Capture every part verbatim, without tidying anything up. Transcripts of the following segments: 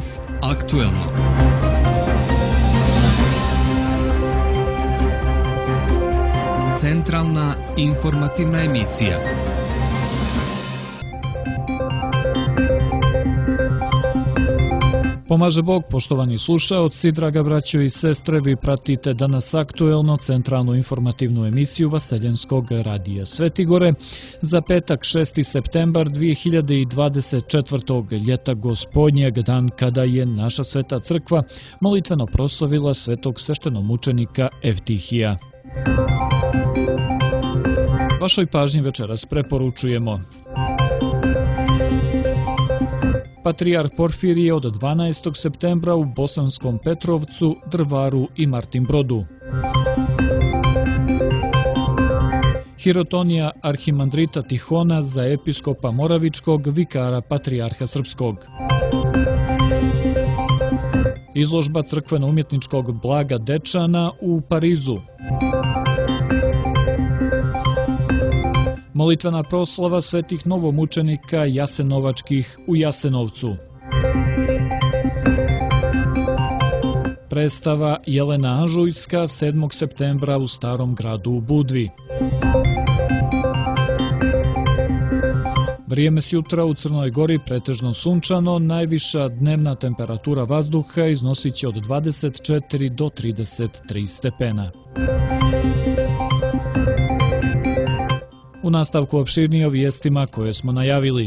Danas aktuelno. Centralna informativna emisija. Pomaže Bog, poštovani slušaoci, draga braćo i sestre, vi pratite Danas aktuelno, centralnu informativnu emisiju Vaseljenskog radija Svetigore za petak šesti septembar dvije hiljade dvadeset četvrtog. ljeta gospodnjeg, dan kada je naša sveta crkva molitveno proslavila svetog sveštenomučenika Evtihija. Vašoj pažnji večeras preporučujemo: Patrijarh Porfirije od dvanaestog septembra u Bosanskom Petrovcu, Drvaru i Martinbrodu. Hirotonija arhimandrita Tihona za episkopa Moravičkog, vikara Patrijarha Srpskog. Izložba crkveno-umjetničkog blaga Dečana u Parizu. Molitvena proslava svetih novomučenika Jasenovačkih u Jasenovcu. Predstava Jelena Anžujska sedmog septembra u Starom gradu u Budvi. Vrijeme sjutra u Crnoj Gori pretežno sunčano, najviša dnevna temperatura vazduha iznosit će od dvadeset četiri do trideset tri stepena. U nastavku opširnije o vijestima koje smo najavili.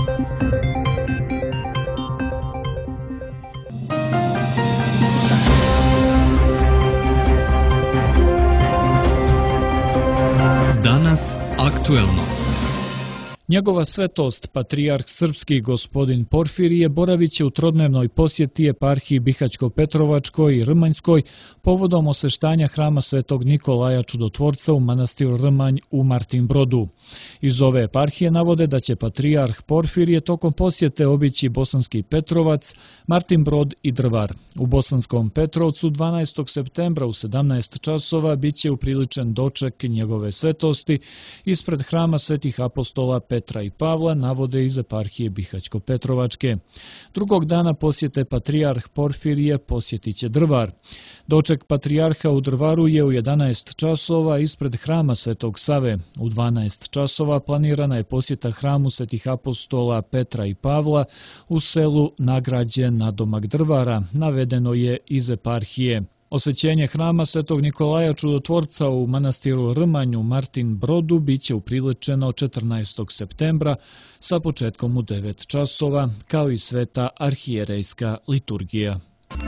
Danas aktuelno. Njegova svetost, patrijarh srpski gospodin Porfirije, boravit će u trodnevnoj posjeti eparhiji Bihaćko-Petrovačkoj i Rmanjskoj povodom osveštanja hrama svetog Nikolaja Čudotvorca u manastiru Rmanj u Martinbrodu. Iz ove eparhije navode da će patrijarh Porfirije tokom posjete obići Bosanski Petrovac, Martinbrod i Drvar. U Bosanskom Petrovcu dvanaestog septembra u sedamnaest časova bit će upriličen doček njegove svetosti ispred hrama svetih apostola Petra i Pavla, navode iz eparhije Bihaćko-Petrovačke. Drugog dana posjete patrijarh Porfirije posjetit će Drvar. Doček patrijarha u Drvaru je u jedanaest časova ispred hrama Svetog Save. U dvanaest časova planirana je posjeta hramu svetih apostola Petra i Pavla u selu Nagrađe nadomak Drvara, navedeno je iz eparhije. Osvećenje hrama svetog Nikolaja Čudotvorca u manastiru Rmanj u Martinbrodu biće upriličeno četrnaestog septembra sa početkom u devet časova, kao i sveta arhijerejska liturgija.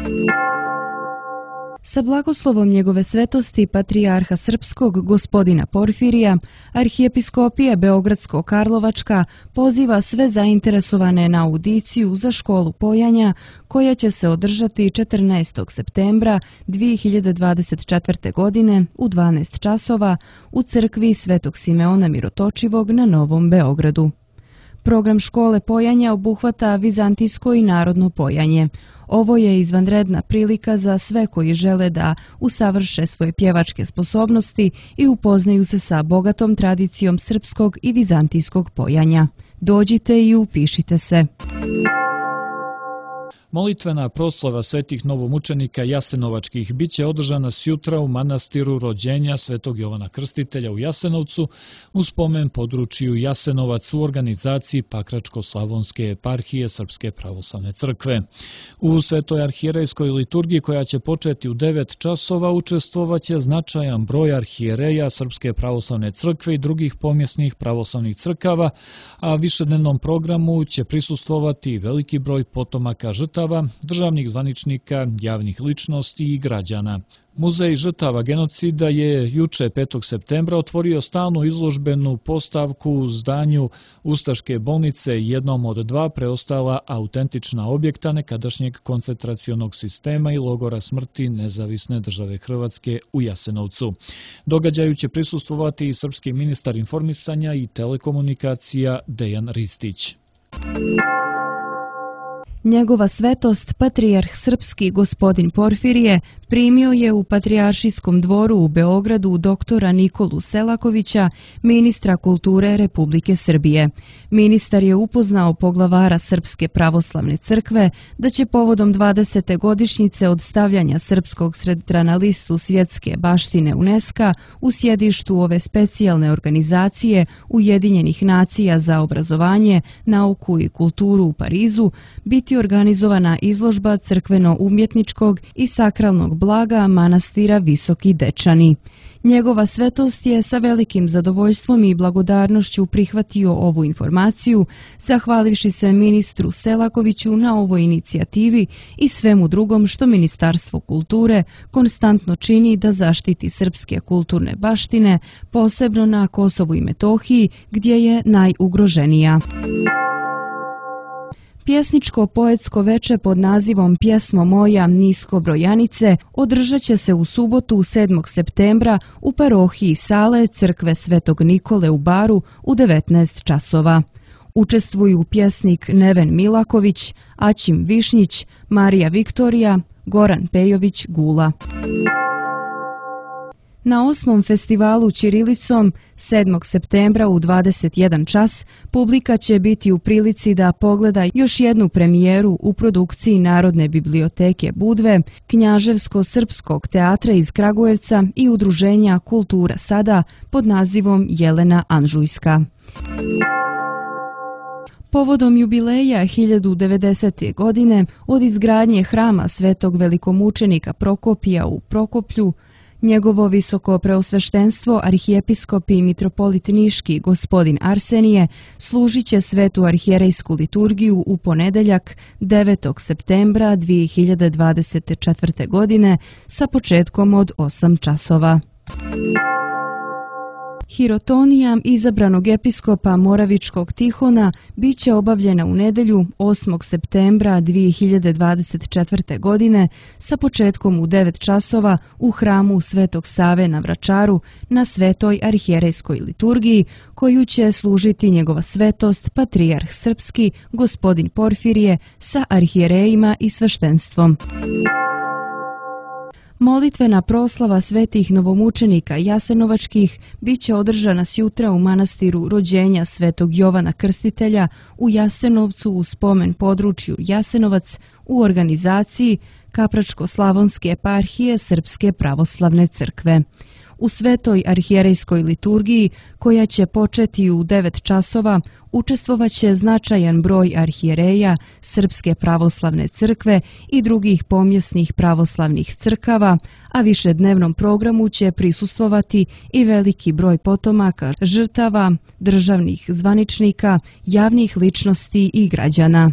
Sa blagoslovom njegove svetosti patrijarha srpskog gospodina Porfirija, arhijepiskopija Beogradsko-Karlovačka poziva sve zainteresovane na audiciju za školu pojanja koja će se održati četrnaestog septembra dvije hiljade dvadeset četvrte. godine u dvanaest časova u crkvi Svetog Simeona Mirotočivog na Novom Beogradu. Program škole pojanja obuhvata vizantijsko i narodno pojanje. Ovo je izvanredna prilika za sve koji žele da usavrše svoje pjevačke sposobnosti i upoznaju se sa bogatom tradicijom srpskog i vizantijskog pojanja. Dođite i upišite se. Molitvena proslava svetih novomučenika Jasenovačkih biće održana sjutra u manastiru rođenja svetog Jovana Krstitelja u Jasenovcu u spomen području Jasenovac u organizaciji Pakračko-slavonske eparhije Srpske pravoslavne crkve. U svetoj arhijerejskoj liturgiji koja će početi u devet časova učestvovaće značajan broj arhijereja Srpske pravoslavne crkve i drugih pomjesnih pravoslavnih crkava, a višednevnom programu će prisustvovati veliki broj potomaka žrtava, državnih zvaničnika, javnih ličnosti i građana. Muzej žrtava genocida je juče petog septembra otvorio stalnu izložbenu postavku u zdanju Ustaške bolnice, jednom od dva preostala autentična objekta nekadašnjeg koncentracionog sistema i logora smrti Nezavisne države Hrvatske u Jasenovcu. Događaju će prisustvovati i srpski ministar informisanja i telekomunikacija Dejan Ristić. Njegova svetost, patrijarh srpski gospodin Porfirije, primio je u Patrijaršijskom dvoru u Beogradu doktora Nikolu Selakovića, ministra kulture Republike Srbije. Ministar je upoznao poglavara Srpske pravoslavne crkve da će povodom dvadesete godišnjice od stavljanja srpskog sreda na listu svjetske baštine UNESCO u sjedištu ove specijalne organizacije Ujedinjenih nacija za obrazovanje, nauku i kulturu u Parizu biti organizovana izložba crkveno-umjetničkog i sakralnog blaga manastira Visoki Dečani. Njegova svetost je sa velikim zadovoljstvom i blagodarnošću prihvatio ovu informaciju, zahvalivši se ministru Selakoviću na ovoj inicijativi i svemu drugom što Ministarstvo kulture konstantno čini da zaštiti srpske kulturne baštine, posebno na Kosovu i Metohiji, gdje je najugroženija. Pjesničko-poetsko veče pod nazivom Pjesmo moja nisko brojanice održat će se u subotu sedmog septembra u parohiji sale Crkve Svetog Nikole u Baru u devetnaest časova. Učestvuju pjesnik Neven Milaković, Aćim Višnjić, Marija Viktorija, Goran Pejović Gula. Na osmom festivalu ćirilicom sedmog septembra u dvadeset jedan čas publika će biti u prilici da pogleda još jednu premijeru u produkciji Narodne biblioteke Budve, Knjaževsko-srpskog teatra iz Kragujevca i udruženja Kultura sada pod nazivom Jelena Anžujska. Povodom jubileja hiljadu devedesete. godine od izgradnje hrama Svetog velikomučenika Prokopija u Prokoplju, njegovo visoko preosveštenstvo arhijepiskop i mitropolit Niški gospodin Arsenije služit će svetu arhijerejsku liturgiju u ponedeljak devetog septembra dvije hiljade dvadeset četvrte. godine sa početkom od osam časova. Hirotonija izabranog episkopa Moravičkog Tihona bit će obavljena u nedelju osmog septembra dvije hiljade dvadeset četvrte. godine sa početkom u devet časova u hramu Svetog Save na Vračaru na Svetoj arhijerejskoj liturgiji koju će služiti njegova svetost Patrijarh Srpski gospodin Porfirije sa arhijerejima i sveštenstvom. Molitvena proslava svetih novomučenika jasenovačkih bit će održana sjutra u manastiru rođenja Svetog Jovana Krstitelja u Jasenovcu u spomen području Jasenovac u organizaciji Kapračko-slavonske eparhije Srpske pravoslavne crkve. U Svetoj arhijerejskoj liturgiji, koja će početi u devet časova, učestvovaće značajan broj arhijereja Srpske pravoslavne crkve i drugih pomjesnih pravoslavnih crkava, a višednevnom programu će prisustvovati i veliki broj potomaka žrtava, državnih zvaničnika, javnih ličnosti i građana.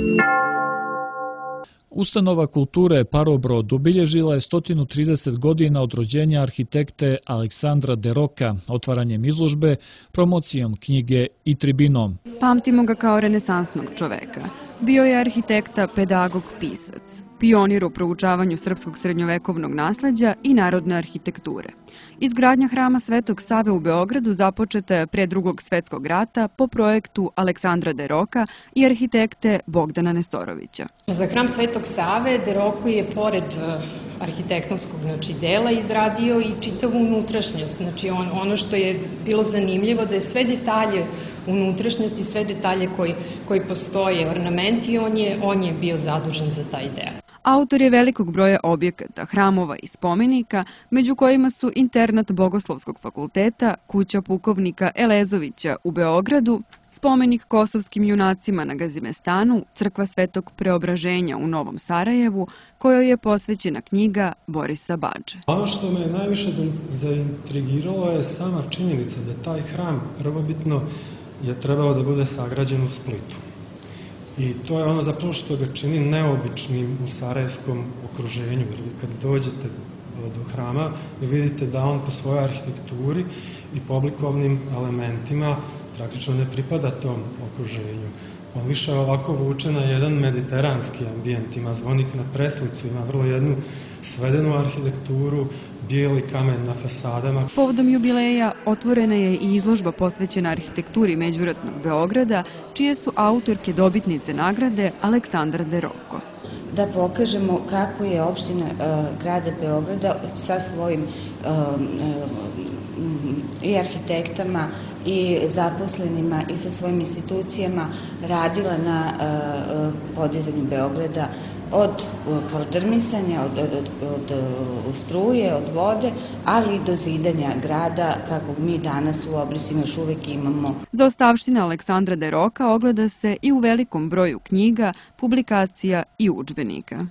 Ustanova kulture Parobrod obilježila je sto trideset godina od rođenja arhitekte Aleksandra de Roka, otvaranjem izložbe, promocijom knjige i tribinom. Pamtimo ga kao renesansnog čoveka. Bio je arhitekta, pedagog, pisac, pionir u proučavanju srpskog srednjovekovnog nasleđa i narodne arhitekture. Izgradnja hrama Svetog Save u Beogradu započeta je pre drugog svetskog rata po projektu Aleksandra de Roka i arhitekte Bogdana Nestorovića. Za hram Svetog Save de Roku je pored arhitektonskog znači, dela izradio i čitavu unutrašnjost. Znači on, ono što je bilo zanimljivo da je sve detalje unutrašnjosti, sve detalje koji, koji postoje, ornamenti, on je, on je bio zadužen za taj deo. Autor je velikog broja objekata, hramova i spomenika, među kojima su internat Bogoslovskog fakulteta, kuća pukovnika Elezovića u Beogradu, spomenik kosovskim junacima na Gazimestanu, crkva Svetog Preobraženja u Novom Sarajevu, kojoj je posvećena knjiga Borisa Badže. Ono što me najviše zaintrigiralo je sama činjenica da taj hram prvobitno je trebao da bude sagrađen u Splitu. I to je ono zapravo što ga čini neobičnim u sarajevskom okruženju, jer vi kad dođete do hrama vi vidite da on po svojoj arhitekturi i po oblikovnim elementima praktično ne pripada tom okruženju. On više ovako vuče na jedan mediteranski ambijent, ima zvonik na preslicu, ima vrlo jednu svedenu arhitekturu, bijeli kamen na fasadama. Povodom jubileja otvorena je i izložba posvećena arhitekturi međuratnog Beograda, čije su autorke dobitnice nagrade Aleksandra de Roko. da pokažemo kako je opština grada Beograda sa svojim i arhitektama i zaposlenima i sa svojim institucijama radila na podizanju Beograda od prodrmisanja, od, od, od, od struje, od vode, ali i do zidanja grada kakvog mi danas u obrisima još uvek imamo. Zaostavština Aleksandra Deroka ogleda se i u velikom broju knjiga, publikacija i udžbenika.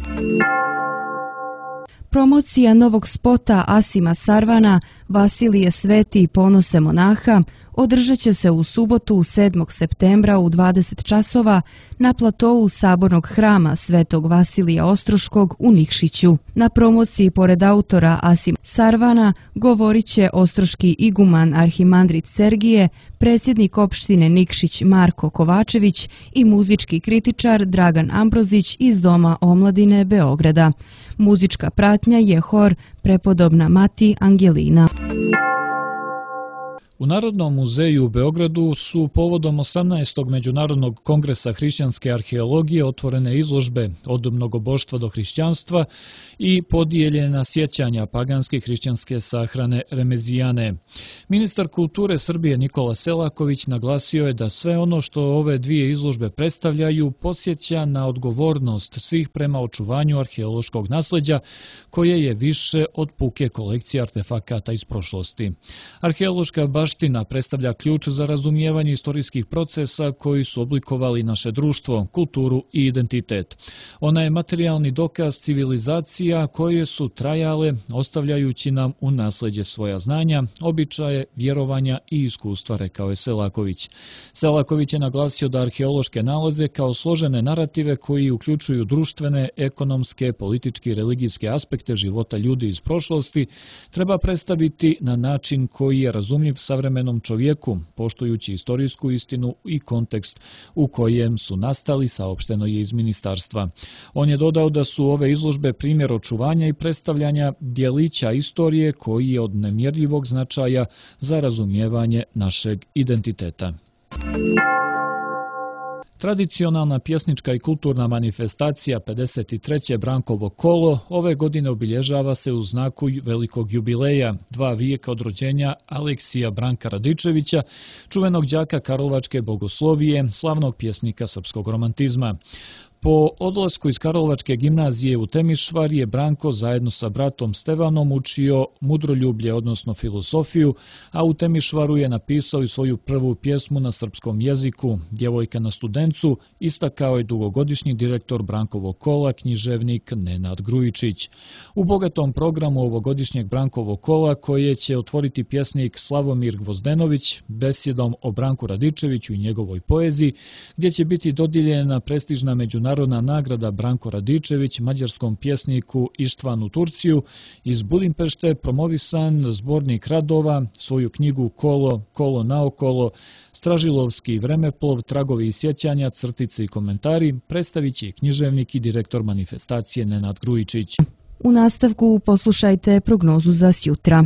Promocija novog spota Asima Sarvana, Vasilije Sveti i ponose monaha održat će se u subotu sedmog septembra u dvadeset časova na platovu Sabornog hrama Svetog Vasilija Ostroškog u Nikšiću. Na promociji pored autora Asima Sarvana govorit će ostroški iguman arhimandrit Sergije, predsjednik opštine Nikšić Marko Kovačević i muzički kritičar Dragan Ambrozić iz Doma omladine Beograda. Muzička pratnja je hor Prepodobna Mati Angelina. U Narodnom muzeju u Beogradu su povodom osamnaestog Međunarodnog kongresa hrišćanske arheologije otvorene izložbe od mnogoboštva do hrišćanstva i podijeljena sjećanja paganske hrišćanske sahrane Remezijane. Ministar kulture Srbije Nikola Selaković naglasio je da sve ono što ove dvije izložbe predstavljaju podsjeća na odgovornost svih prema očuvanju arheološkog nasleđa koje je više od puke kolekcije artefakata iz prošlosti. Arheološka baština predstavlja ključ za razumijevanje istorijskih procesa koji su oblikovali naše društvo, kulturu i identitet. Ona je materijalni dokaz civilizacija koje su trajale, ostavljajući nam u nasleđe svoja znanja, običaje, vjerovanja i iskustva, rekao je Selaković. Selaković je naglasio da arheološke nalaze kao složene narative koji uključuju društvene, ekonomske, političke i religijske aspekte života ljudi iz prošlosti treba predstaviti na način koji je razumljiv savremenom čovjeku, poštujući istorijsku istinu i kontekst u kojem su nastali, saopšteno je iz ministarstva. On je dodao da su ove izložbe primjer očuvanja i predstavljanja djelića istorije koji je od nemjerljivog značaja za razumijevanje našeg identiteta. Tradicionalna pjesnička i kulturna manifestacija pedeset treće Brankovo kolo ove godine obilježava se u znaku velikog jubileja, dva vijeka od rođenja Aleksija Branka Radičevića, čuvenog đaka Karlovačke bogoslovije, slavnog pjesnika srpskog romantizma. Po odlasku iz Karlovačke gimnazije u Temišvar je Branko zajedno sa bratom Stevanom učio mudroljublje, odnosno filosofiju, a u Temišvaru je napisao i svoju prvu pjesmu na srpskom jeziku, Djevojka na studencu, istakao je dugogodišnji direktor Brankovog kola, književnik Nenad Grujičić. U bogatom programu ovogodišnjeg Brankovog kola, koje će otvoriti pjesnik Slavomir Gvozdenović besjedom o Branku Radičeviću i njegovoj poeziji, gdje će biti dodijeljena prestižna međunarodna Narodna nagrada Branko Radičević mađarskom pjesniku Ištvanu Turciju, iz Budimpešte promovisan zbornik radova, svoju knjigu Kolo, Kolo naokolo, Stražilovski vremeplov, tragovi i sjećanja, crtice i komentari predstavit će književnik i direktor manifestacije Nenad Grujičić. U nastavku poslušajte prognozu za sjutra.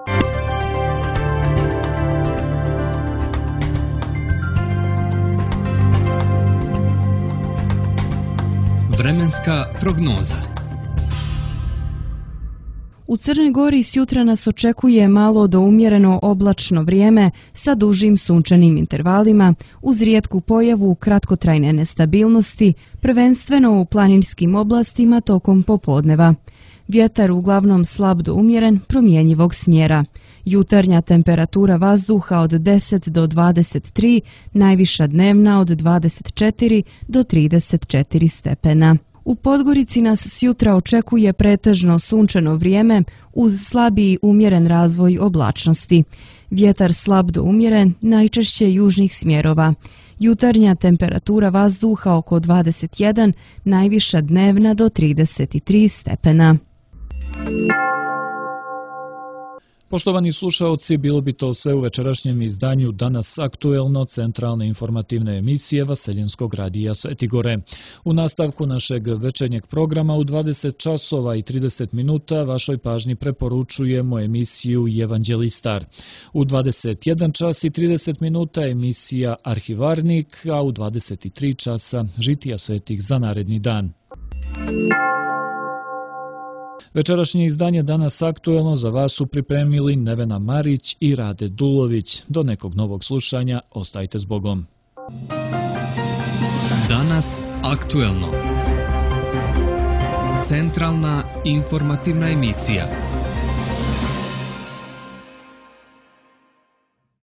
Vremenska prognoza. U Crnoj Gori sjutra nas očekuje malo do umjereno oblačno vrijeme sa dužim sunčanim intervalima uz rijetku pojavu kratkotrajne nestabilnosti, prvenstveno u planinskim oblastima tokom popodneva. Vjetar uglavnom slab do umjeren, promjenjivog smjera. Jutarnja temperatura vazduha od deset do dvadeset tri, najviša dnevna od dvadeset četiri do trideset četiri stepena. U Podgorici nas sjutra očekuje pretežno sunčano vrijeme uz slabiji umjeren razvoj oblačnosti. Vjetar slab do umjeren, najčešće južnih smjerova. Jutarnja temperatura vazduha oko dvadeset jedan, najviša dnevna do trideset tri stepena. Poštovani slušaoci, bilo bi to sve u večerašnjem izdanju Danas aktuelno centralne informativne emisije Vaseljenskog radija Sveti Gore. U nastavku našeg večernjeg programa u dvadeset časova i trideset minuta vašoj pažnji preporučujemo emisiju Evanđelistar. U dvadeset jedan čas i trideset minuta emisija Arhivarnik, a u dvadeset tri časa Žitija svetih za naredni dan. Večerašnje izdanje Danas aktuelno za vas su pripremili Nevena Marić i Rade Dulović. Do nekog novog slušanja, ostajte s Bogom. Danas aktuelno. Centralna informativna emisija.